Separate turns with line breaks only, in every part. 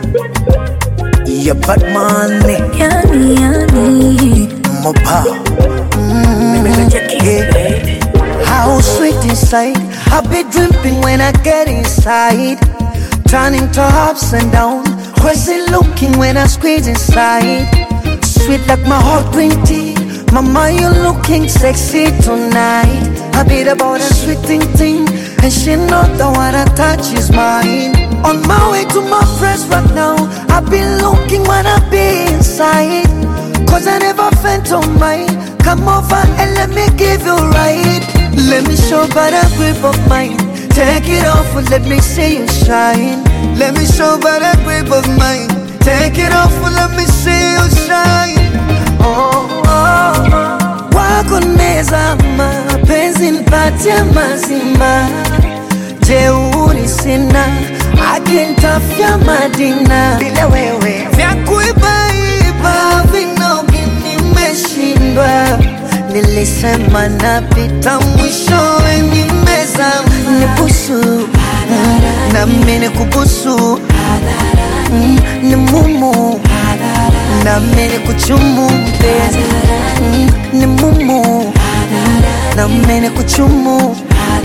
Yeah, bad money.
Yani
Mopa. Yeah. How sweet inside. I be dripping when I get inside. Turning to ups and down. Crazy looking when I squeeze inside. Sweet like my hot green tea. Mama, you looking sexy tonight. I beat about a sweet thing. And she know that what I touch is mine. On my way to my friends right now. I've been looking when I be inside. Cause I never felt on mine. Come over and let me give you right. Let me show by the grip of mine. Take it off and let me see you shine. Let me show by the grip of mine. Take it off and let me see you shine. Oh, oh, oh. Wako nimezama, penzi nipatie mazima. Jeuri sina, akinitafia Madina. Bila wewe vya kuibaiba vinogi nimeshindwa. Nilisema napita mwishowe nimezama. Nibusu, na mimi nikubusu. Ni mumu, na mimi nikuchumu mpenzi. Ni mumu, na mimi nikuchumu.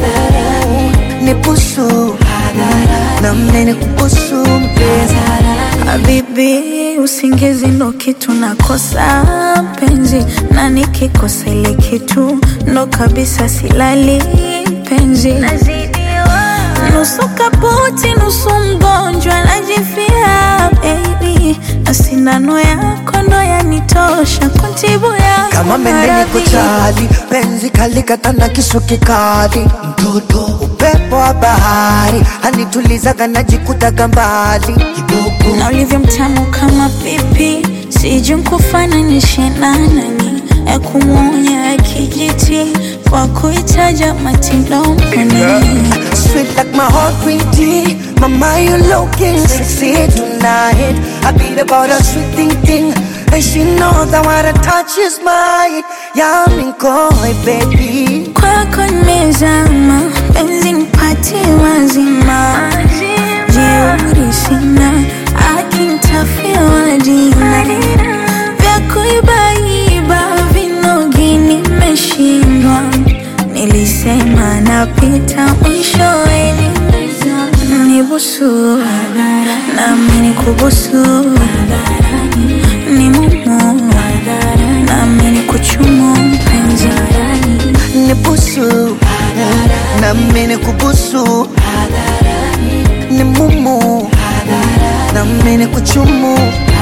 Nibusu, na mimi nikubusu mpenzi.
Habibi, usingizi ndo kitu nakosa penzi. Na nikikosa ile kitu ndo kabisa silali penzi. Nusu kaputi, nusu mgonjwa najifia baby. Na sindano yako ndo yanitosha kuntibu ya
kama mendeni kuchali, penzi kalikata na kisu kikali. Mtoto upepo wa bahari, anitulizaga najikutaga mbali.
Na ulivyo mtamu kama pipi, sijui nkufananishe na nani. Ya kumuonya ya kijiti, kwa kuitaja matilomoni.
Sweet like my heart green tea. Mama, you looking sexy tonight. I beat about a sweet thing. And she knows that what I touch is mine. Yummy koi baby.
Kwako nimezama, penzi nipatie mazima. Jeuri sina, akinitafia Madina. Vya kuibaiba vinogi nimeshindwa. Nilisema napita mwishowe nimezama. Nibusu, na mimi nikubusu. Ni mumu, na mimi nikuchumu mpenzi.
Nibusu, na mimi nikubusu. Ni mumu, na mimi nikuchumu.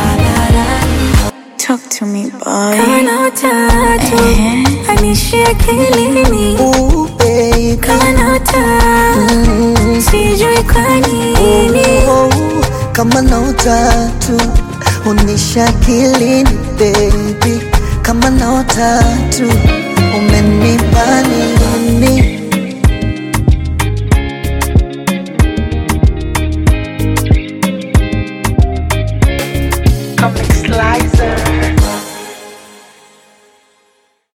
Talk to me, boy. Kama utatu, anishia akilini.
Ooh, baby.
Kama utatu, sijui kwa nini.
Kama na utatu, unisha akilini baby. Kama na utatu, umenipa nini?